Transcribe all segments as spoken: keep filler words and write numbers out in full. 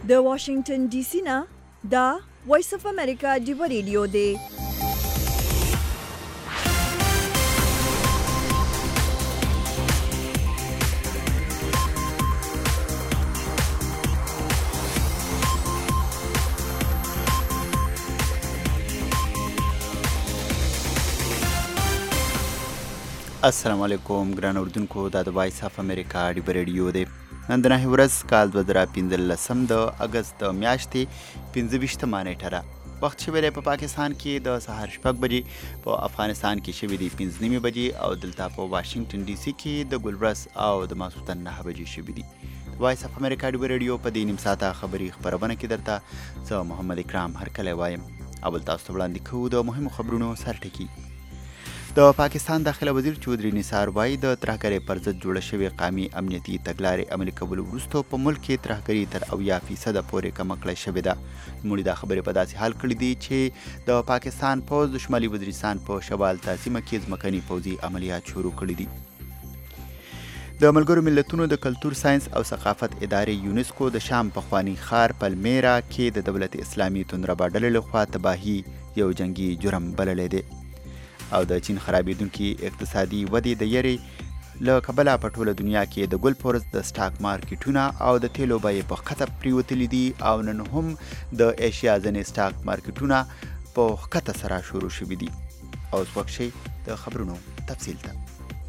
د واشنگټن ډي سي نه دا وایس اف امریکا ډیو ریډیو دی. السلام علیکم ګران اردوونکو، دا د وایس اف امریکا ډیو ریډیو دی. نن د نهۍ ورځ کال دوه زره پنځلسم د اګست د میاشتې پنځه ویشتمه نیټه ده. وخت شوی دی په پاکستان کې د سهار شپږ بجې، په افغانستان کې شوي دي پنځه نیمې بجې، او دلته په واشنګټن ډي سي کې د ګلورس او د ماسخوتن نهه بجې شوي دي. وایس اف امریکا ډیو ریډیو په دې نیم ساعته خبري خپرونه کې درته زه محمد اکرام هرکلی وایم. اول تاسو ته وړاندې کوو د مهمو خبرونو سرټکي. د پاکستان داخله وزیر چودري نثار وایي د ترهګرۍ پر ضد جوړه شوې قامي امنیتي تګلارې عملي کولو وروسته په ملک کې ترهګري تر اویا فیصده پورې کمه کړی شوې ده. نوموړي دا خبرې په داسې حال کړي دي چې د پاکستان پوځ د شمالي وزیرستان په شوال سیمه کې ځمکني پوځي عملیات شروع کړي دي. د ملګرو ملتونو د کلتور، ساینس او ثقافت ادارې یونسکو د شام پخواني ښار پلمیرا کې د دولت اسلامي توندربا ډلې لخوا تباهي یو جنگي جرم بللی دی. او د چین خرابېدونکي اقتصادي ودې د یرې له کبله په ټوله دنیا کې د ګل پورس د سټاک مارکیټونه او د تیلو بیې په ښکته پریوتلي دي، او نن هم د ایشیا ځینې سټاک مارکیټونه په ښکته سره شروع شوي دي. اوس وخت شي د خبرونو تفصیل ته.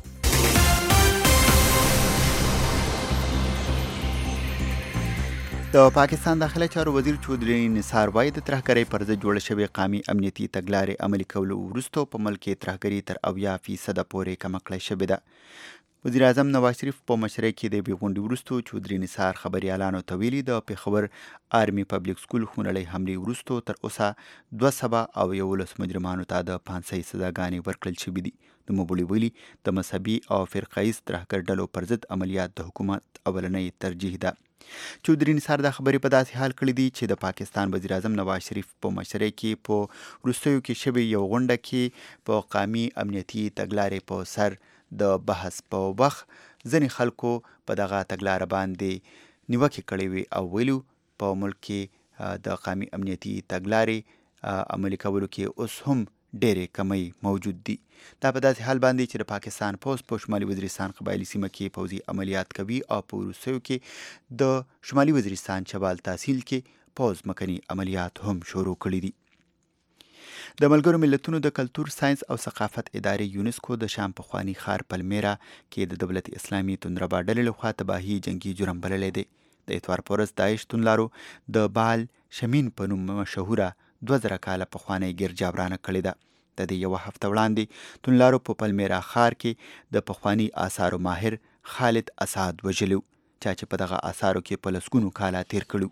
د پاکستان داخله چارو وزیر چودري نثار وایي د ترهګرۍ پر ضد جوړه شوې قامي امنیتي تګلارې عملي کولو وروسته په ملک کې ترهګري تر اویا فیصده پورې کمه کړی شوې ده. وزیر اعظم نواز شریف په مشرۍ کې د یوې غونډې وروسته چودري نثار خبریالانو ته ویلي د پېښور آرمي پبلیک سکول خونړۍ حملې وروسته تر اوسه دوه سوه او یولس مجرمانو ته د پانسۍ سزاګانې ورکړل شوي دي. نوموړي ویلي د مذهبي او فرقه ییز ترهګر ډلو پر ضد عملیات د حکومت اولنۍ ترجیح ده. چودري نثار دا خبرې په داسې حال کړي دي چې د پاکستان وزیر اعظم نواز شریف په مشرۍ کې په وروستیو کې شوې یو غونډه کې په قامي امنیتي تګلارې په سر د بحث په وخت ځینې خلکو په دغه تګلاره باندې نیوکې کړې وي او ویلو په ملک کې د قامي امنیتي تګلارې عملي کولو کې اوس هم ډېرې کمی موجود دي. دا په داسې حال باندې چې د پاکستان پوځ په شمالي وزیرستان قبایلي سیمه کې پوځي عملیات کوي، او په وروستیو کې د شمالي وزیرستان چوال تحصیل کې پوځ مکني عملیات هم شروع کړي دي. د ملګرو ملتونو د کلتور، ساینس او ثقافت ادارې یونسکو د شام پخواني ښار پلمیرا کې د دولت اسلامي توندربا ډلې لخوا تباهي جنگي جرم بللی دی. د اتوار په ورځ داعش توندلارو د بال شمین په نوم مشهوره دوه زره کاله پخوانۍ ګرجا ورانه کړې ده. د دې یوه هفته وړاندې توندلارو په پلمیرا ښار کې د پخواني آثارو ماهر خالد اساد وژلی و، چا چې په دغه آثارو کې په لسګونو کاله تیر کړي.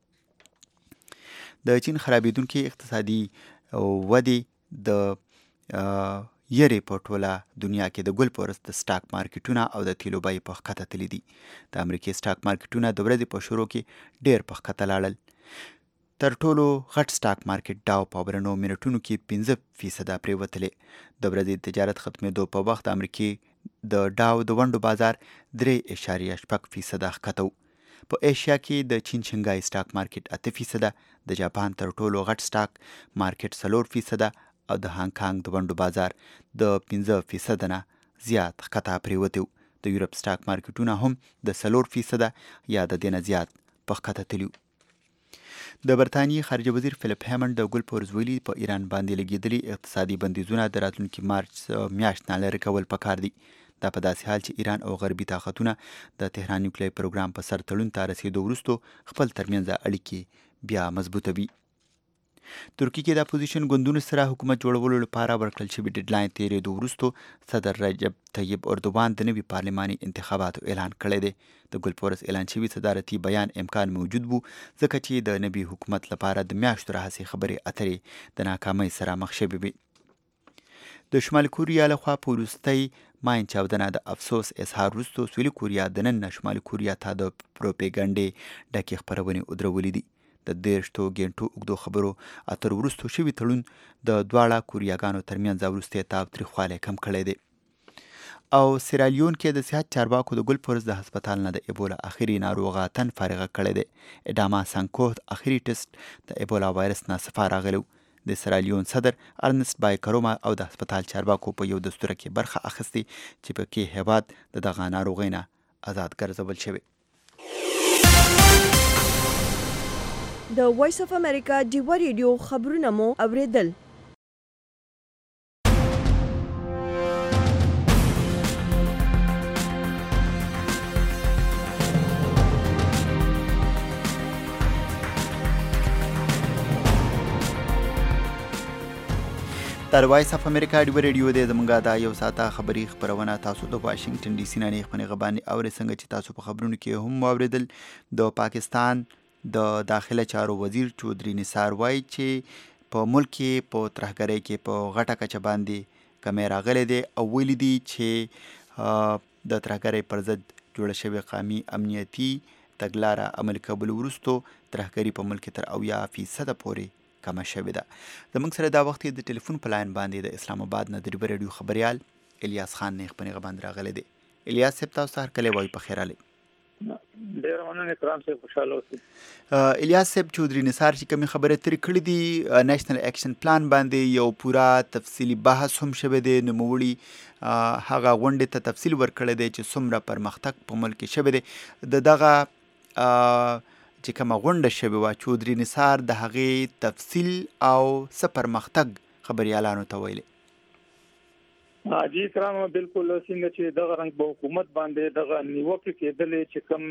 د چین خرابېدونکي اقتصادي ودې د یرې په ټوله دنیا کې د ګل پورس د سټاک مارکیټونه او د تیلو بیې په ښکته تللي دي. د امریکې سټاک مارکیټونه د ورځې په شروع کې ډېر په ښکته لاړل. تر ټولو غټ سټاک مارکیټ ډاو په اولنو منټونو کې پنځه فیصده پرېوتلې. د ورځې تجارت ختمېدو په وخت د امریکې د ډاو د ونډو بازار درې اعشاریه شپږ فیصده ښکته و. په ایشیا کې د چین شنګای سټاک مارکیټ اته فیصده، د جاپان تر ټولو غټ سټاک مارکیټ څلور فیصده، او د هانګ کانګ د ونډو بازار د پنځه فیصده نه زیات ښکته پرېوتی و. د یورپ سټاک مارکیټونه هم د څلور فیصده یا د دې نه زیات په ښکته تللي و. د برطانیې خارجه وزیر فلیپ هیمنډ د ګل پورس ویلي په ایران باندې لګېدلي اقتصادي بندیزونه د راتلونکي مارچ میاشت نه لرې کول پکار دي. دا په داسې حال چې ایران او غربي طاقتونه د تهران نیوکلیر پروګرام په سر تړون ته رسېدو وروسته خپل ترمنځ اړیکې بیا مضبوطوي. ترکیه کې د اپوزیشن ګوندونو سره حکومت جوړولو لپاره ورکړل شوي ډیډلاین تېرېدو وروسته صدر رجب طیب اردوغان د نوي پارلماني انتخاباتو اعلان کړی دی. د ګل پورس اعلان شوي صدارتي بیان امکان موجود و، ځکه چې د نوي حکومت لپاره د میاشتو راهیسې خبرې اترې د ناکامۍ سره مخ شوې وي. د شمالي کوریا لخوا په وروستۍ ماین چاودنه د افسوس اظهار وروسته سویلي کوریا د نن نه شمالي کوریا ته د پروپیګنډې ډکې خپرونې ودرولې دي. د دېرشتو ګینټو اوږدو خبرو اترو وروسته شوي تړون د دواړه کوریاګانو ترمنځ وروستی تاوتریخوالی کم کړی دی. او سیرالیون کې د صحت چارواکو د ګل پرز د هسپتال نه د ایبولا اخري ناروغه تن فارغه کړی دی. اډاما سانکو اخري ټیسټ د ایبولا وایرس نه صفه راغلی. د سیرالیون صدر ارنست بای کروما او د هسپتال چارواکو په یو دستور کې برخه اخیستې چې په کې هیواد د دغه ناروغۍ نه آزاد ګرځول شوی. د وایس اف امریکا ډیوه ریډیو خبرونه مو اوریدل. د وایس اف امریکا ډیوه ریډیو د زمونږه دا یو ساعته خبري خبرونه تاسو د واشنگټن ډي سي نه نه خپل غبانی او څنګه چې تاسو په خبرونو کې هم اوریدل. د پاکستان د داخله چارو وزیر چودري نثار وایي چې په ملک کې په ترهګرۍ کې په غټه کچه باندې کمې راغلي دي او ویلي دي چې د ترهګرۍ پر ضد جوړه شوې قومي امنیتي تګلاره عمل کول وروسته ترهګري په ملک تر اویا فیصده پورې کمه شوې ده. زموږ سره دا وخت د ټلیفون په لاین باندې د اسلام آباد نه د ډیوه ریډیو خبريال الیاس خان نه خپل غبند راغلی دی. الیاس صاحب تاسو هر کله وای په خیر علي. ډیر مننه کرام صاحب خوشاله اوسئ. الیاس صاحب چودري نثار چې کوم خبره ترې کړې دي نېشنل اکشن پلان باندې یو پورا تفصیلی بحث هم شوه دی. نو موړي هغه غونډه ته تفصیل ورکړی دی چې څومره پرمختګ په ملک کې شوه دی. د دغه چې کومه غونډه شوې وه چودري نثار د هغې تفصیل او څه پرمختګ خبریالانو ته ویلي. جی کرام بالکل څنګه چې دغه رنګ په حکومت باندې دغه نیوکه کېدلې چې کوم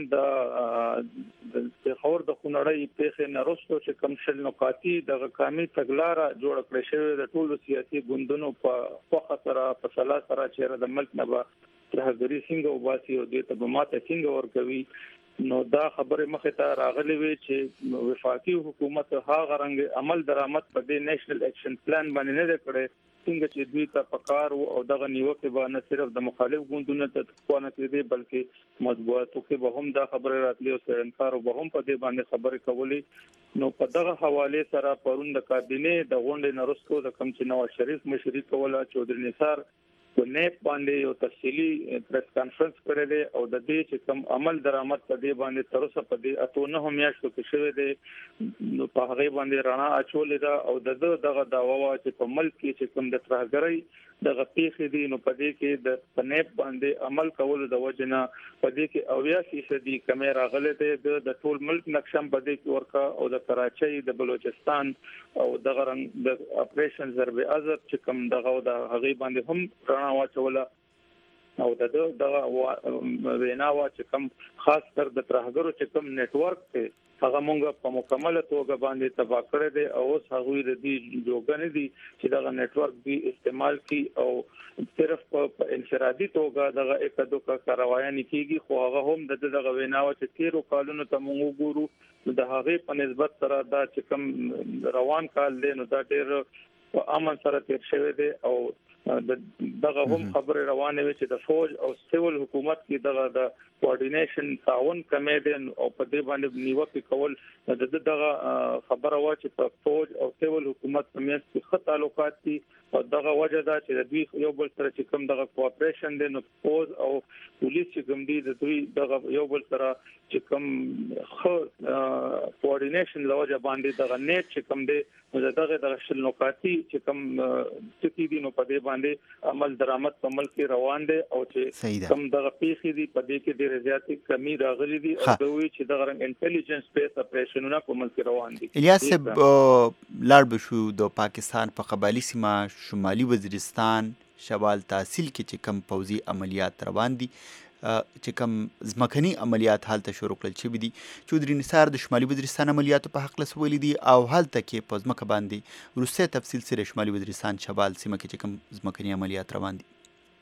د د خور د خنړۍ پیښې نه وروسته چې کوم شل نقاطي دغه قومي تګلاره جوړ کړې شوې د ټولو سیاسي ګوندونو په خوخه سره په سلا سره چې د ملک نه به ترهګري څنګه وباسي او د ته ماته څنګه ورکوي. نو دا خبره مخه ته راغلي وي چې وفاقي حکومت هغه رنګ عمل درآمد په دې نېشنل اکشن پلان باندې نه کړي څنګه چې دوی ته پکار او دغه نیوکه به نه صرف د مخالف ګوندونو ته تکونه کړي بلکې مطبوعاتو کې به هم دا خبره راتلی او څرنګار به هم په دې باندې خبره کولی. نو په دغه حواله سره پرون د کابینه د غونډې نرسکو د کم چې نواز شریف مشري کوله چودري نثار په نیپ باندې یو تفصیلی پریس کانفرنس کړی دی او د دې چې کوم عمل درآمد په دې باندې تر اوسه په دې اته نه میاشتو کې شوی دی نو په هغه باندې رڼا اچولې ده او د دغه داوا وا چې په ملک کې چې کوم د ترهګرۍ دغه پیښې دي نو په دې کې د پنیپ باندې عمل کول د وجنه په دې کې اویا فیصد کمې راغلي دي د ټول ملک نقشم په دې کې ورکا او د کراچۍ د بلوچستان او دغه رنګ د اپریشن ضرب عزت چې کوم دغه د هغه باندې هم رڼا واچوله او دغه دغه ویناوا چې کوم خاص کر د ترهګرو چې کوم نتورک ته هغه مونږ په مکمل توګه باندې تبا کړی دی او اوس هغه د دې جوګنې دي چې دغه نتورک به استعمال کی او صرف په انفرادي توګه دغه اکدو کا کاروایان کیږي خو هغه هم د دغه ویناوا چې تیرو کالونو ته مونږ ګورو د هغه په نسبت سره دا چې کوم روان کال دی نو دا ډېر په امن سره تیر شوی دی او دغه هم خبره روانه وي چې د فوج او سیول حکومت کې دغه د کوارډینیشن تعاون کمیډین او په دې باندې نیوکه کول د دغه خبره وا چې په فوج او سیول حکومت په میاس کې خط تعلقات دي او دغه وجه دا چې د دوی یو بل سره چې کوم دغه کوآپریشن دی نو فوج او پولیس چې کوم دي د دوی دغه یو بل سره چې کوم خو کوارډینیشن لوجه باندې دغه نیټ چې کوم دی دغه د شل نقاطي چې کوم ټکی دي نو په دې باندې عمل درآمد په ملک کې روان دي او چې کوم دغه پیښې دي په دې کې ډېر زیاتې کمی راغلي دي او دوی چې دغه رنګ انټيليجنس بیس اپریشنونه په ملک کې روان دي. الیاس لاړ بشو د پاکستان په قبایلی سیمه شمالي وزیرستان شوال تحصیل کې چې کوم پوځي عملیات روان دي چې کوم ځمکني عملیات حالت شروع کړل شوي دي. چودري نثار د شمالي وزیرستان عملیاتو په حق لسولي دي او حالت کې په ځمکه باندې روسي تفصیل سره شمالي وزیرستان شوال سیمه کې چې کوم ځمکني عملیات روان دي.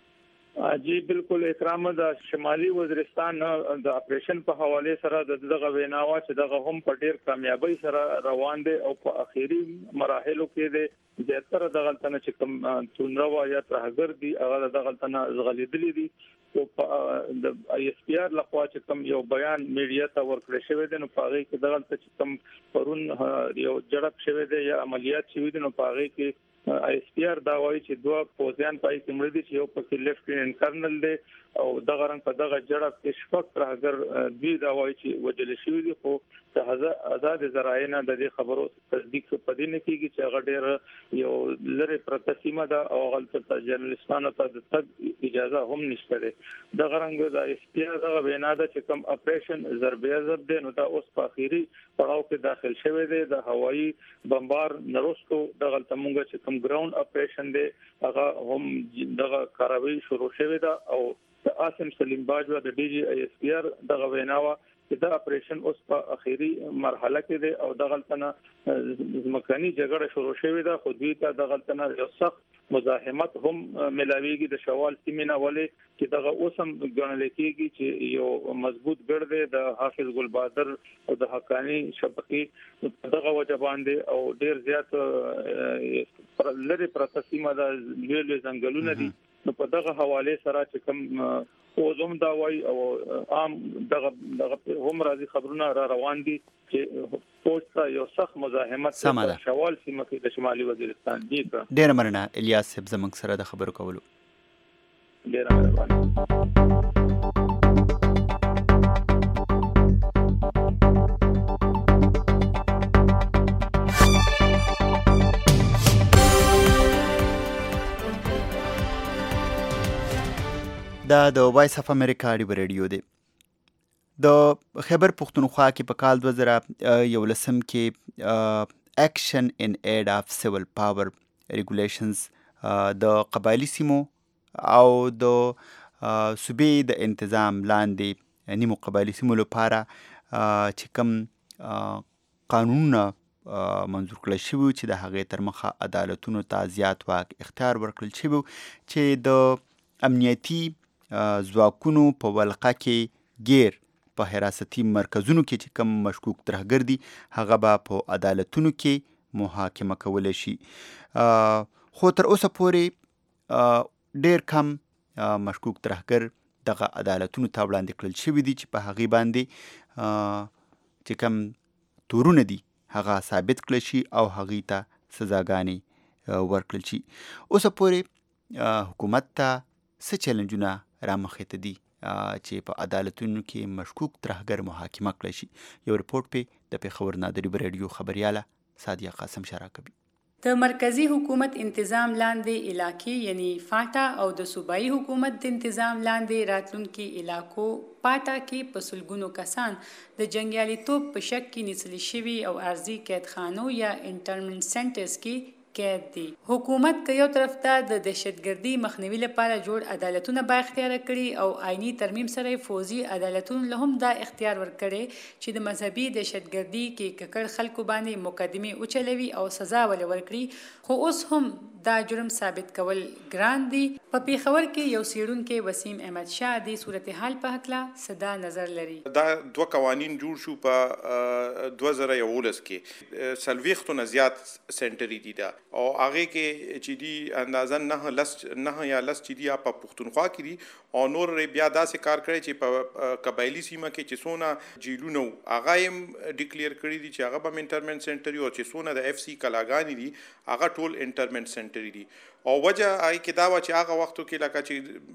جی بالکل اکرام د شمالي وزیرستان د اپریشن په حواله سره دغه ویناوا چې دغه هم په ډیر کامیابی سره روان دي او په اخیری مراحلو کې د زیاتره دغه تنه چې کوم تونروا یا ترهګر دي هغه دغه تنه زغلیدلې دي او د آی اس پی آر لخوا چې کوم یو بیان میډیا ته ورکړی شوی دی نو په هغه کې دغه چې کوم پرون یو جړب شوی دی یا عملیات شوی دی نو په هغه کې آی اس پی آر دا وایي چې دوه پوزیان پای کې مړ دي چې یو پکې لیفټیننټ کرنل دی او دغه رنګ په دغه جړه کې شپږ ترهګر دوی دا وایي چې وجل شوی دي خو ته آزاد ذرایع د دې خبرو تصدیق په دې نه کیږي چې هغه ډېر یو لری پرته سیمه ده او غلطه جرنالستانو ته د تګ اجازه هم نشته ده دغه رنګ د آی اس پی آر دغه وینا ده چې کوم اپریشن ضربه ضرب دی نو دا اوس په اخیری پړاو کې داخل شوی دی د هوایي بمبار نروستو دغه تمونګه چې کوم ګراوند اپریشن دی هغه هم دغه کاروي شروع شوی ده او آسم سلیم باجوا د ډي جی آی اس پی آر دغه ویناوه چې دا اپریشن اوس په اخیری مرحله کې دی او دغه تنه مکانی جګړه شروع شوې ده خو دوی ته دغه تنه یو سخت مزاحمت هم ملاويږي د شوال سیمینه ولې چې دغه اوسم ګڼل کېږي چې یو مضبوط ګړ دی د حافظ ګل بادر او د حقانی شبکې دغه وجبان دي او ډیر زیات لری پرته سیمه د ویلې ځنګلونه دي نو په دغه حواله سره چې کوم او زم دا وای او عام دغه دغه هم راځي خبرونه را روان دي چې پوسټ یو سخت مزاحمت شوال سیمه کې د شمالي وزیرستان دی ډیر مننه الیاس صاحب زموږ سره د خبرو کولو ډیر مهرباني دا د وایس اف امریکا رادیو دی د خیبر پختونخوا کې په کال دوه زره یولسم کې اکشن ان ایډ اف سیول پاور ریګولیشنز د قبایلی سیمو او د صوبې د انتظام لاندې نیمو قبایلی سیمو لپاره چې کوم قانونونه منظور کړل شوي چې د هغې تر مخه عدالتونو ته زیات واک اختیار ورکړل شوي چې د امنیتي ځواکونو په ولقه کې غیر په حراستي مرکزونو کې چې کوم مشکوک ترهګر دي هغه به په عدالتونو کې محاکمه کولی شي خو تر اوسه پورې ډیر کم مشکوک ترهګر دغه عدالتونو ته وړاندې کړل شوي دي چې په هغې باندې چې کوم تورونه دي هغه ثابت کړل شي او هغې ته سزاګانې ورکړل شي اوسه پورې حکومت ته څه چیلنجونه رامخې ته دي چې په عدالتونو کې مشکوک ترهګر محاکمه کړی شي یو رپورټ په د پېښور نادري رادیو خبریاله سادیه قاسم شرح کوي د مرکزی حکومت انتظام لاندې علاقې یعنی فاټا او د صوبایي حکومت د انتظام لاندې راتلونکي علاقو پاټا کې په سلګونو کسان د جنګیالیتوب په شک کې نیسل شوي او ارضي قیدخانو یا انټرمنټ سنټرز کې قید دي حکومت که یو طرف ته د دهشتګردي مخنیوي لپاره جوړ عدالتونه با اختیار کړي او آئینی ترمیم سره فوزي عدالتونو له هم دا اختیار ورکړي چې د مذهبي دهشتګردي کې ککړ خلکو باندې مقدمه اوچلوي او سزا ول ورکړي خو اوس هم دا جرم ثابت کول ګران دي په پیښور کې یو سیړونکو وسیم احمد شاه د صورتحال په حق لا صدا نظر لري دا دوه قوانین جوړ شو په دوه زره یولس کې سلويختو نه زیات سنټری دي دا او هغه کې چې دی اندازا نه لس نه یا لس چې دی په پښتونخوا کې دي او نور بیا داسې کار کړی چې په قبایلی سیمه کې چې سونه جیلونو هغه هم ډیکلیئر کړی دي چې هغه به انټرمنټ سنټر او چې سونه د اف سی کلاګانی دي هغه ټول انټرمنټ سنټر دي او وجه آی کې دا و چې هغه وختو کې لکه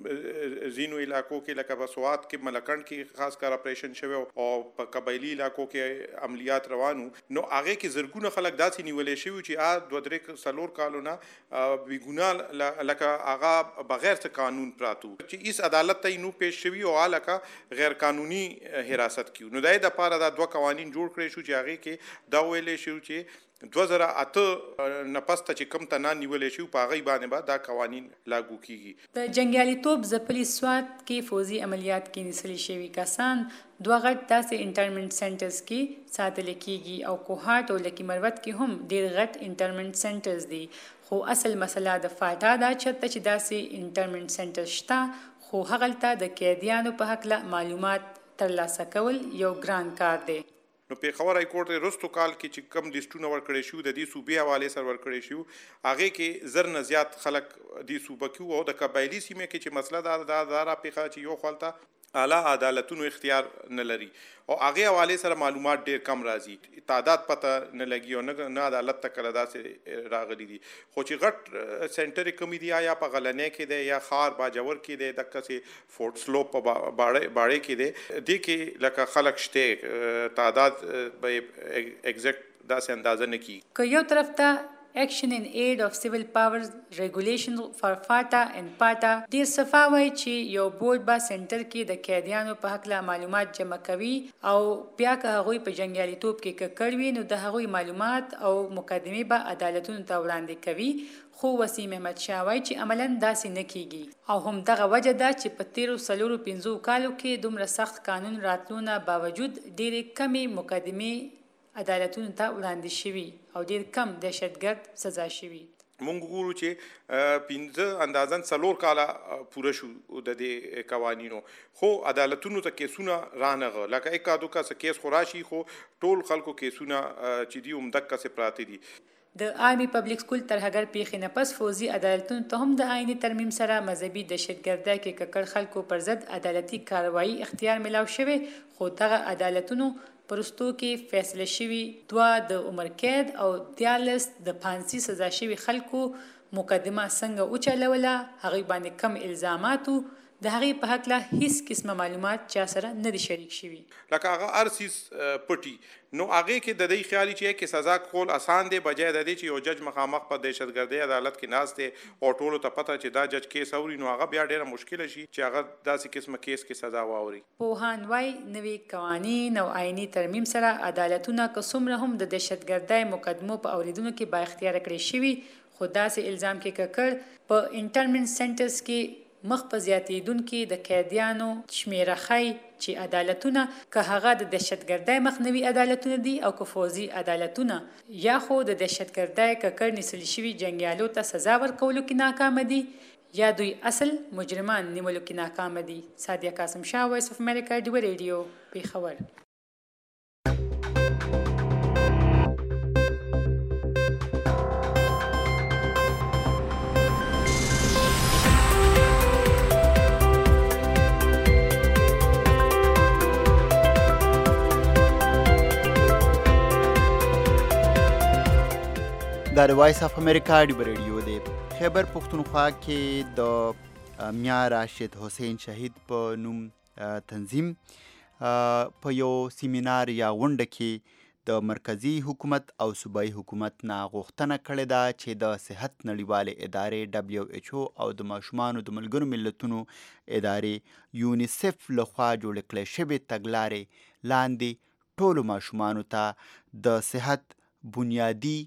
چې زینو علاقو کې لکه په سوات کې ملکند کې خاص کار اپریشن شوی او په قبایلی علاقو کې عملیات روانو نو هغه کې زرګونه خلک داسې نیولې شوی چې ا دوه درې سلور کالونه بی ګناه لکه هغه بغیر څه قانون پراتو چې اس عدالت ته نو پیش شوی او لکه غیر قانوني حراست کیو نو دای د پاره دا دوه قوانین جوړ کړی شو چې هغه کې دا ویلې شو چې دوه زره اته نپسته چې کم ته نه نیولې شو په هغې باندې به دا قوانین لاګو کیږي د جنګیالیتوب ځپلي سوات کې فوزي عملیات کې نیسلی شوي کسان دوه غټ داسې انټرمنټ سنټرز کې ساتل کیږي او کوهاټ او لکي مروت کې هم ډېر غټ انټرمنټ سنټرز دي خو اصل مسله د فاټا دا چرته چې داسې انټرمنټ سنټر شته خو هغلته د قیدیانو په هکله معلومات ترلاسه کول یو ګران کار دی نو پیښور های کورټ رستو کال کې چې کم لیسټونه ورکړی شو د دې صوبې حواله سره ورکړی شو هغه کې زر نه زیات خلک د صوبه کې او د قبایلی سیمه کې چې مسله دا دا را پیښه چې یو خپلته اعلی عدالتونو اختیار نه لري او هغه حواله سره معلومات ډیر کم راځي تعداد پته نه لګي او نه عدالت ته کله داسې راغلي دي خو چې غټ سنټر کمی دی یا په غلنې کې دی یا خار باجور کې دی د کسي فورت سلوپ په باړې باړې کې دی د کې لکه خلک شته تعداد به ایگزیکټ داسې اندازه نه کی که یو طرف ته Action in Aid of Civil Powers Regulation for فاټا and پاټا ډیر صفا وایي چې یو بورډ با سنټر کې د قیدیانو په حق معلومات جمع کوي او بیا که هغوی په جنګیالیتوب کې ککړ وي نو د هغوی معلومات او مقدمې به عدالتونو ته وړاندې کوي خو وسیم احمد شاه وایي چې عملاً داسې نه کیږي او هم دغه وجه ده چې په تیرو څلورو پنځو کالو کې دومره سخت قانون راتلونه باوجود ډېرې کمې مقدمې عدالتونو ته وړاندې شوي او ډیر کم دهشتګرد سزا شوي مونږ ګورو چې پنځه اندازن څلور کاله پوره شو د دې قوانینو خو عدالتونو ته کیسونه رانغه لکه اکا دوکا څه کیس خوراشي خو ټول خلکو کیسونه چې دی عمدک څه پراته دي د آرمي پبلک سکول ترهګر پیښې نه پس فوزي عدالتونو ته هم د آئینی ترمیم سره مذهبي دهشتګردۍ کې ککړ خلکو پر ضد عدالتي کاروایی اختیار ملاو شوی خو دغه عدالتونو پرستو کې فیصله شوی دوه د عمر قید او دیارلس د پانسي سزا شوی خلکو مقدمه څنګه اوچلوله هغه باندې کم الزاماتو د هغه په حق له هیڅ قسمه معلومات چا سره نه دي شریک شوي لکه هغه ارسیس پټي نو هغه کې د دې خیالي چې کې سزا کول آسان دی بجای د دې چې یو جج مخامخ په دهشتګردۍ عدالت کې ناشته او ټولو ته پته چې دا جج کیس اوري نو هغه بیا ډیره مشکل شي چې هغه داسې قسمه کیس کې سزا واوري پوهان وای نوی قوانین او آئینی ترمیم سره عدالتونه که څومره هم د دهشتګردۍ مقدمو په اوریدونکو کې با اختیار کړی شوي خو داسې الزام کې ککړ په انټرمنټ سنټرز کې مخ په زیاتېدونکي د قیدیانو شمیره ښیي چې عدالتونه که هغه د دهشتګردۍ مخنیوي عدالتونه دي او که فوزي عدالتونه یا خو د دهشتګردۍ ککړ نیسل شوي جنګیالو ته سزا ورکولو کې ناکامه دي یا دوی اصل مجرمان نیولو کې ناکامه دي. سادیه قاسم شاه، وایس اف امریکا، ډیوه ریډیو، پیښور. دا د وایس اف امریکا ډیوه ریډیو دی. خیبر پښتونخوا کې د میا راشد حسین شهید په نوم تنظیم په یو سیمینار یا غونډه کې د مرکزی حکومت او صوبایي حکومت نه غوښتنه کړې ده چې د صحت نړیوالې ادارې دبلیو ایچ او او د ماشومانو د ملګرو ملتونو ادارې یونیسف لخوا جوړې کړې شوې تګلارې لاندې ټولو ماشومانو ته د صحت بنیادي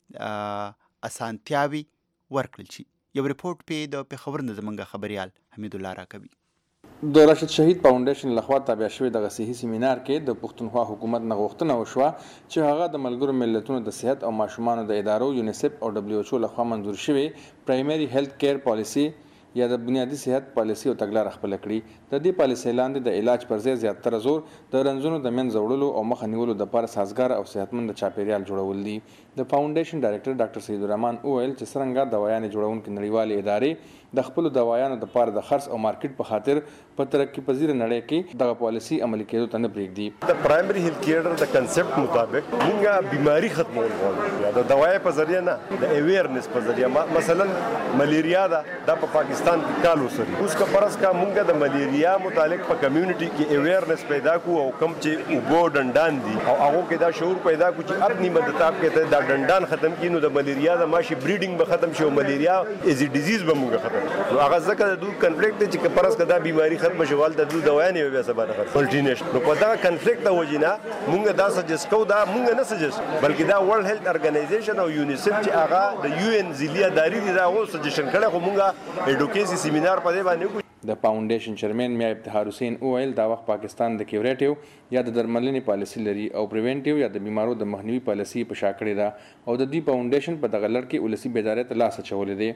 اسانتیاوي ورکړل شي. یو ریپورت په د پیښور نه زمونږ خبريال حمید الله راکوي. د راشد شهید فاونډیشن لخوا تابع شوی دغه صحي سیمینار کې د پښتونخوا حکومت نه غوښتنه وشوه چې هغه د ملګرو ملتونو د صحت او ماشومانو د ادارو یونیسف او دبلیو ایچ او لخوا منظور شوی پرایمري هیلث کیر پالیسی یا د بنیادی صحت پالیسی او تګلاره خپل کړي. د دې پالیسۍ لاندې د علاج پر ځای زیاتره زور د رنځونو د منځه وړلو او مخه نیولو دپاره سازګار او صحتمند چاپیریال جوړول دي. د فاونډیشن ډایرکټر ډاکټر سید الرحمن وویل چې څرنګه دوايانې جوړونکې نړیوالې ادارې د خپلو دوايانو دپاره د خرڅ او مارکیټ په خاطر په ترقي پذیره نړۍ کې دغه پالیسي عملي کېدو ته نه پرېږدي. د پرایمري هیلث کیر د کنسپټ مطابق موږ بیماری ختمول غواړو د دوايي په ذریعه نه د اویرنس په ذریعه. مثلا ملیریا ده د په پاکستان کې کالو سری اوس کا پرس کا موږ د ملیریا متعلق په کمیونټي کې اویرنس پیدا کو او کم چې وګو ډنډان دي او هغه کې دا شعور پیدا کو چې اپنی مدتاب کې ته دا ډنډان ختم کینو د ملیریا د ماشي بریډینګ به ختم شي او ملیریا از ا ډیزیز به موږ ختم نو هغه ځکه د دوی کنفلیکټ چې پرس کا دا بیماری ختم شوال د دوی دوايانې بیا سبا نه ملټینیشن نو په دا کنفلیکټ د وجینا موږ دا سجست کو دا موږ نه سجست بلکې دا ورلد هیلث ارګنایزیشن او یونیسف چې هغه د یو ان ضلع داری دي دا و سجیشن کړه خو موږ اډوکیسي سیمینار په دې باندې د فاونډیشن چیرمن میا افتخار حسین وویل دا وخت پاکستان د کیوریټیو یا د درملنې پالیسي لري او پریونټیو یا د بیمارو د مخنیوي پالیسي په شا کړې ده او د دې فاونډیشن په دغه لړ کې ولسي بیدارۍ ته لاس اچولی دی.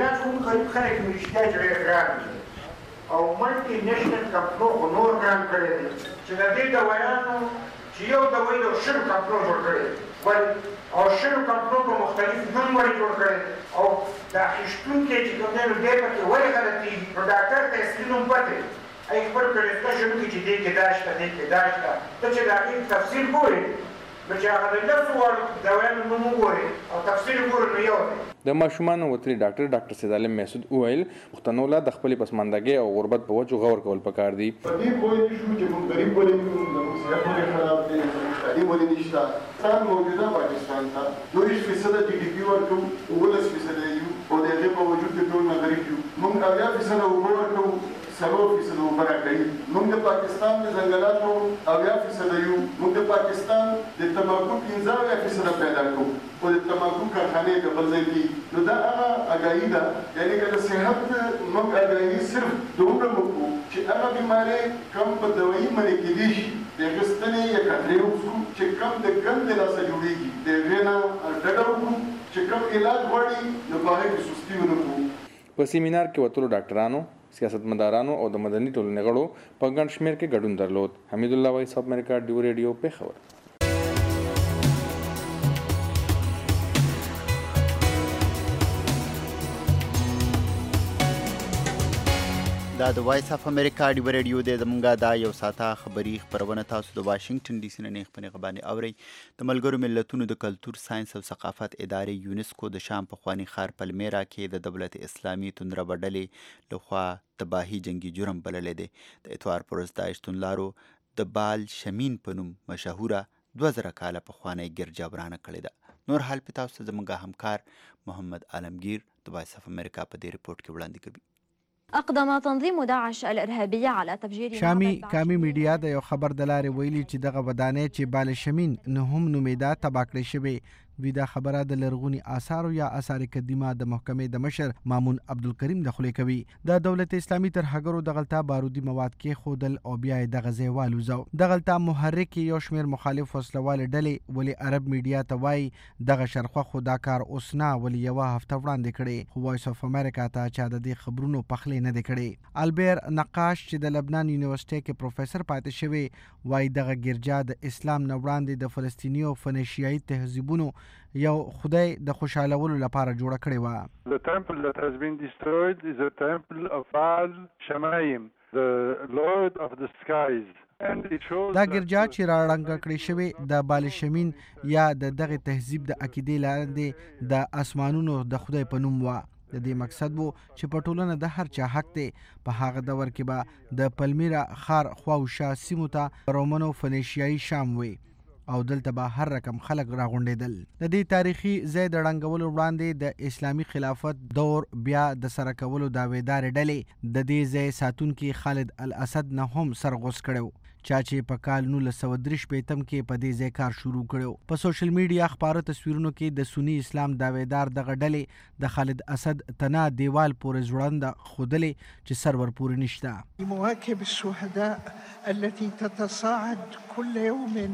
او ملټي نیشنل کمپنو خو نور ګران کړی دی چې د دې دوايانو چې یو دوايي د شلو کمپنو جوړ کړی او شلو کمپنو په مختلف نوم ورې جوړ کړی او د اخیستونکي چې کوم دی نو دی پکې ولې غلطي نو ډاکټر ته اصلي نوم پته ای خپل کړسته شروع کړي چې دې کې دا شته دې کې دا شته ته چې د هغې تفصیل ګورې نو چې هغه د لسو واړو دوايانو نوم وګورې او تفصیل وګورې نو یو دی. د ماشومانو وتلي ډاکټر ډاکټر سید عالم محسود وویل پښتنو له د خپلې پسماندګۍ او غربت په وجو غور کول پکار دي. په دې پوه نه شو چې موږ غریب ولې یو زموږ صحت ولې خراب دی تعلیم ولې نشته. پاکستان موجوده پاکستان ته دویش فیصده جي ډي پي ورکوو اوولس فیصده یو او د هغې په وجود کې ټول نه غریب یو. موږ اویا فیصده اوبه ورکوو څلور فیصده اوبه راکوي. موږ د پاکستان د ځنګلاتو اویا فیصده یو. موږ د پاکستان د تمباکو پنځه اویا فیصده پیدا کوو او د تمباکو کارخانې د بل ځای کې نو دا هغه اګاهي ده. یعنې که د صحت موږ اګاهي صرف دومره وکړو چې هغه بیمارۍ کم په دوایي منې کېدی شي د هغې ستنې یا کترې وکړو چې کم د ګند لاسه جوړېږي د هغې نه ډډه وکړو چې کم علاج غواړي نو په هغې کې سستي ونه کړو. په سیمینار کې وتلو ډاکټرانو سیاستمدارانو او د مدني ټولنې غړو په ګڼ شمېر کې ګډون درلود. حمید الله وایس اف امریکا ډیو ریډیو پېښور. دا د وایس اف امریکا ډیو ریډیو دی. زمونږ دا یو ساعته خبري خپرونه تاسو د واشنګټن ډي سي نه نیغ په نیغه باندې اورئ. د ملګرو ملتونو د کلتور ساینس او ثقافت ادارې یونسکو د شام پخواني ښار پلمیرا کې د دولت اسلامي توندربه ډلې لخوا تباهي جنگي جرم بللی دی. د اتوار پر ورځ داعش توندلارو د بال شمین په نوم مشهوره دوه زره کاله پخوانۍ ګرجا ورانه کړې ده. نور حال په تاسو ته زموږ همکار محمد عالمگیر د وایس اف امریکا په دې رپورټ کې وړاندې کوي. أقدم تنظيم داعش الإرهابي على تفجير شامي کامي میډیا د یو خبر د لارې ویلي چې دغه ودانۍ چې بال شمین نه هم نومیده تباه کړې شوې. دوی دا خبره د لرغوني آثارو یا آثار قدیمه د محکمې د مشر مامون عبدالکریم د خولې کوي. د دولت اسلامي ترهګرو دغلته بارودي مواد کې خودل او بیا یې دغه ځای والوزو. دغلته محرک یو شمېر مخالف وسلوال ډلې ولې عرب میډیا ته وایي دغه شرخه خو دا کار اوس نه ولې یوه هفته وړاندې کړې خو وایس اف امریکا ته چا د دې خبرونو پخلی نه دی کړی. البیر نقاش چې د لبنان یونیورسټۍ کې پروفیسر پاتې شوی وایي دغه ګرجا د اسلام نه وړاندې د فلسطیني او فنیشیایي تهذیبونو یو خدای د خوشحالولو لپاره جوړه کړې وه. The temple that has been destroyed is a temple of Baal Shamayim, the Lord of the skies. دا ګرجا چې راړنګه کړې شوې د بال شمین یا د دغه تهذیب د عقیدې لاندې د اسمانونو د خدای په نوم وه. د دې مقصد وو چې په ټولنه د هر چا حق دی. په هغه دور کې به د پلمیرا ښار خواوشا سیمو ته رومنو فنیشیایي شام وي او دلته به هر رقم خلک راغونډېدل. د دې تاریخي ځای د ړنګولو وړاندې د اسلامي خلافت دور بیا د سره کولو دعویدارې ډلې د دې ځای ساتونکي خالد الاسد نه هم سرغوڅ کړی چا چې په کال نولس سوه درې شپېتم کې په دې ځای کار شروع کړی. په سوشل میډیا خپاره تصویرونو کې د سني اسلام دعویدار دغه ډلې د خالد اسد تنا دیوال پورې ځوړنده ښودلې چې سر ورپورې نشته. مواكب الشهداء التي تتصاعد كل يوم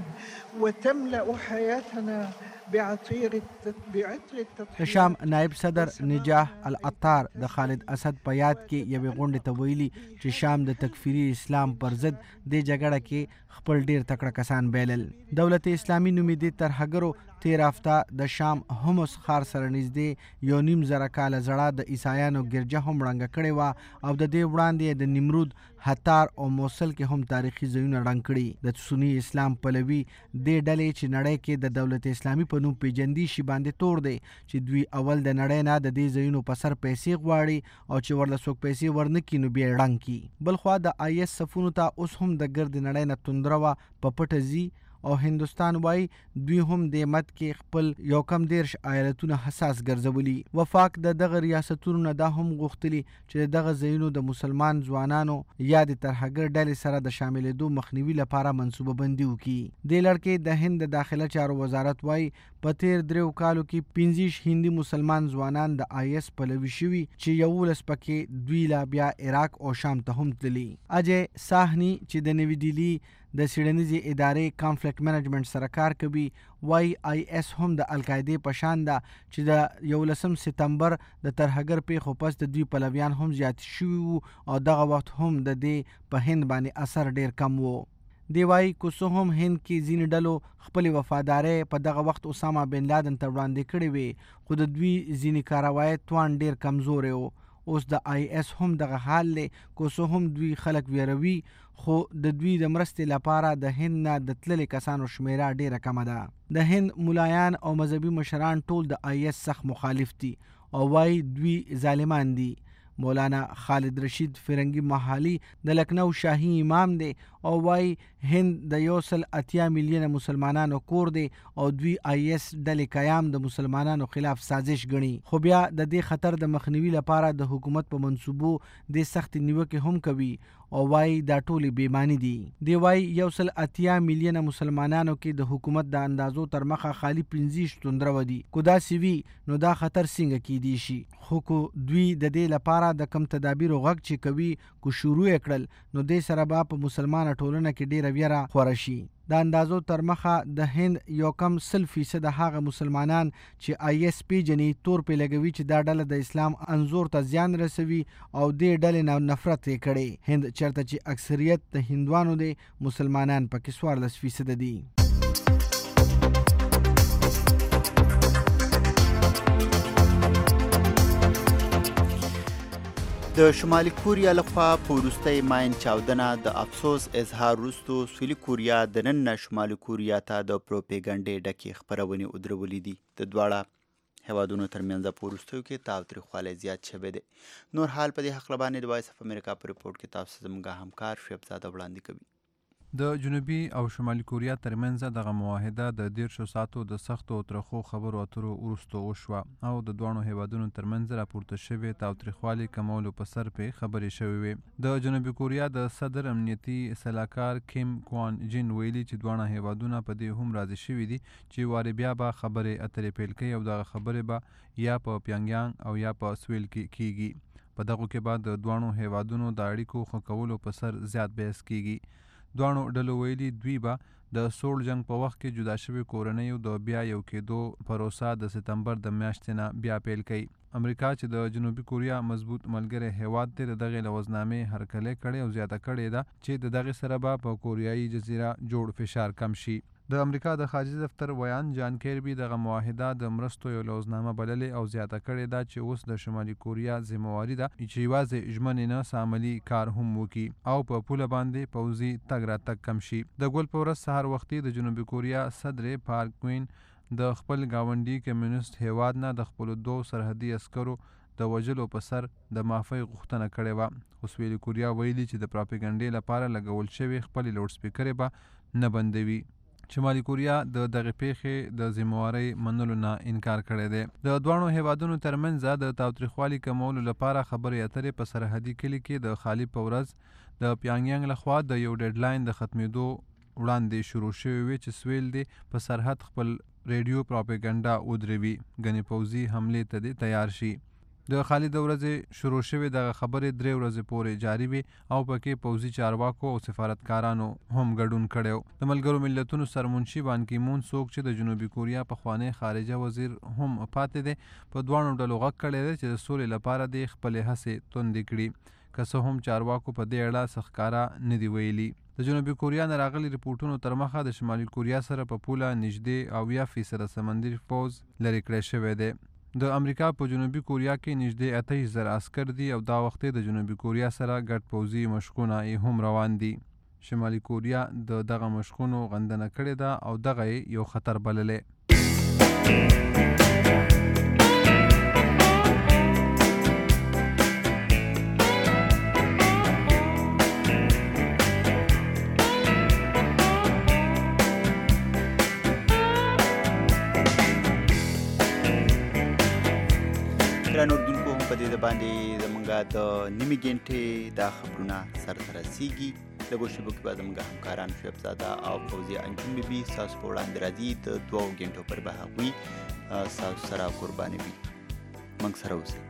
وتملأ حياتنا بعطير بعطر التضحية. د شام نائب صدر نجاح العطار د خالد اسد په یاد کې یوې غونډې ته ویلي چې شام د تکفیري اسلام پر ضد دې جګړه کې خپل ډیر تکړه کسان بایلل. دولت اسلامي نومیدې ترهګرو تیر هفته د شام همس ښار سره نږدې یو نیم زره کاله زړه د عیسایانو ګرجه هم ړنګه کړې وه او د دې وړاندې د نمرود هتار او موصل کې هم تاریخي ځایونه ړنګ کړي. د سني اسلام پلوي دې ډلې چې نړۍ کې د دولت اسلامي په نوم پیژندي شي باندې تور دی چې دوی اول د نړۍ نه د دې ځایونو په سر پیسې غواړي او چې ورله څوک پیسې ورنکړي نو بیا یې ړنګ کړي. بلخوا د آی اس صفونو ته اوس هم د ګرد نړۍ نه توندره وه په پټه ځي او هندوستان وایي دوی هم د مد کې خپل یو کم دیرش ایالتونه حساس ګرځولي. وفاق د دغه ریاستونو نه دا هم غوښتلي چې دغه ځایونو د مسلمان ځوانانو یا د ترهګر ډلې سره د شاملېدو مخنیوي لپاره منصوبه بندي وکړي. دې لړ کې د هند د داخله چارو وزارت وایي په تیر دریو کالو کې پنځه هندي مسلمان ځوانان د آی اس پلوي شوي چې یولس پکې دوی لا بیا عراق او شام ته هم تللي. اجې ساحني چې د نوي ډیلي د څیړنیزې ادارې کانفلیکټ منیجمنټ سره کار کوي وایي آی اس هم د القاعدې په شان ده چې د یولسم سپتمبر د ترهګر پیښو پس د دوی پلویان هم زیات شوي وو او دغه وخت هم د دې په هند باندې اثر ډیر کم وو. دی وایي که څه هم هند کې ځینې ډلو خپلې وفادارۍ په دغه وخت اسامه بن لادن ته وړاندې کړې وې خو د دوی ځینې کاروایي توان ډیر کمزوری و. اوس د آی اس هم دغه حال دی کو څه هم دوی خلک ویروي خو د دوی د مرستې لپاره د هند نه د تللي کسانو شمیره ډیره کمه ده د هند ملایان او مذهبي مشران ټول د آی اس سخت مخالف دي او وایي دوی ظالمان دي مولانا خالد رشید فرنگی محالی د لکنو شاهي امام دی او وای هند د یو سل اتیا میلیونه مسلمانانو کور دی او دوی آی اس ډلې قیام د مسلمانانو خلاف سازش ګڼي خو بیا د دې خطر د مخنیوي لپاره د حکومت په منصوبو د سخت نیوکې هم کوي او وای دا ټولې بیمانی دي دی وای یو سل اتیا میلیونه مسلمانانو کې د حکومت د اندازو تر مخه خالی پنځه توندره ودی کو دا سی وی نو دا خطر څنګه کیدی شي خو کو دوی د دې لپاره د کم تدابیر غږ چې کوي کو شروع کړل نو دې سره به په مسلمان ټولنه کې ډیره ویره خور شي د اندازو تر مخه د هند یو کم سل فیصد هغه مسلمانان چې آی اس پی جنې تور په لګوي چې دا ډله د اسلام انزور ته زیان رسوي او دې ډلې نه نفرت کړي هند چرته چې اکثریت د هندوانو دي مسلمانان پکې څوارلس فیصد دي د شمالي کوریا لخوا په وروستۍ ماین چاودنه د افسوس اظهار وروسته سویلي کوریا د نن نه شمالي کوریا ته د پروپیګنډې ډکې خپرونې ودرولې دي د دواړه هیوادونو ترمنځ په وروستیو کې تاوتریخوالی زیات شوی دی نور حال په دې هکله باندې د وایس اف امریکا په ریپورټ کې تاسو زموږ همکار شعیب زاده وړاندې کوي د جنوبي او شمالي کوریا ترمنځ دغه معاهده د دیرشو ساعتو د سختو او ترخو خبرو اترو وروسته وشوه او د دواړو هیوادونو ترمنځ راپورته شوې تاوتریخوالي کمولو په سر پې خبرې شوې وې د جنوبي کوریا د صدر امنیتي سلاکار کیم کوان جین ویلي چې دواړه هیوادونه په دې هم راضي شوي دي چې وارې بیا به خبرې اترې پیل کوي او دغه خبرې به یا په پیانګیانګ او یا په سویل کې کیږي په دغو کې به د دواړو هیوادونو د اړیکو ښه کولو په سر زیات بحث کیږي دواړو ډلو ویلي دوی به د سوړ جنگ په وخت کې جدا شوي کورنیو د بیا یو کېدو پروسه د ستمبر د میاشتې نه بیا پیل کوي امریکا چې د جنوبي کوریا مضبوط ملګری هیواد دی د دغې لوزنامې هرکلی کړی او زیاته کړې ده چې د دغې سره به په کوریایي جزیره جوړ فشار کم شي د امریکا د خارجي دفتر ویان جان کیربي دغه معاهده د مرستو یو لوزنامه بللې او زیاته کړې ده چې اوس د شمالي کوریا ذمهواري ده چې یوازې ژمنې نه ساملي کار هم وکړي او په پوله باندې پوځي تګ راتګ کم شي د ګل په ورځ سهار وختي د جنوبي کوریا صدر پارک کوین د خپل ګاونډي کمیونست هیواد نه د خپلو دوو سرحدي عسکرو د وژلو په سر د معافۍ غوښتنه کړې وه خو سویلي کوریا ویلي چې د پراپیګنډې لپاره لګول شوې خپلې لوډ سپیکرې به نه بندوي شمالي کوریا د دغه پیښې د ذمہوارۍ منلو نه انکار کړی دی د دواړو هیوادونو ترمنځ د تاوتریخوالي کمولو لپاره خبرې اترې په سرحدي کلي کې د خالي په ورځ د پیانګیانګ لخوا د یو ډیډلاین د ختمېدو وړاندې شروع شوې وې چې سویل دی په سرحد خپل ریډیو پراپیګنډا ودروي ګنې پوځي حملې ته دې تیار شي د خالي د ورځې شروع شوې دغه خبرې درې ورځې پورې جاري وي او پکې پوځي چارواکو او سفارتکارانو هم ګډون کړی و د ملګرو ملتونو سرمنشي بان کی مون څوک چې د جنوبي کوریا پخوانی خارجه وزیر هم پاتې دی په دواړو ډلو غږ کړی دی چې د سولې لپاره د خپلې هڅې توندې کړي که څه هم چارواکو په دې اړه څه ښکاره نه دي ویلي د جنوبي کوریا نه راغلي رپورټونو تر مخه د شمالي کوریا سره په پوله نږدې اویا فیصده سمندري پوځ لرې کړی شوی دی د امریکا په جنوبي کوریا کې نږدې اته زره عسکر دي او دا وخت د جنوبي کوریا سره ګډ پوځي مشقونه یې هم روان دي شمالي کوریا د دغه مشقونو غندنه کړې ده او دغه یو خطر بللې ګرانو اردوونکو هم په دې د باندې زموږ د نیمې ګنټې دا خبرونه سرته رسیږي لږو شیبو کې به زموږ همکاران شعیب زاده او فوزیه انجم بیبي ستاسو په وړاندې راځي د دوو ګنټو پر به هغوی ستاسو سره قربانوي موږ سره اوسئ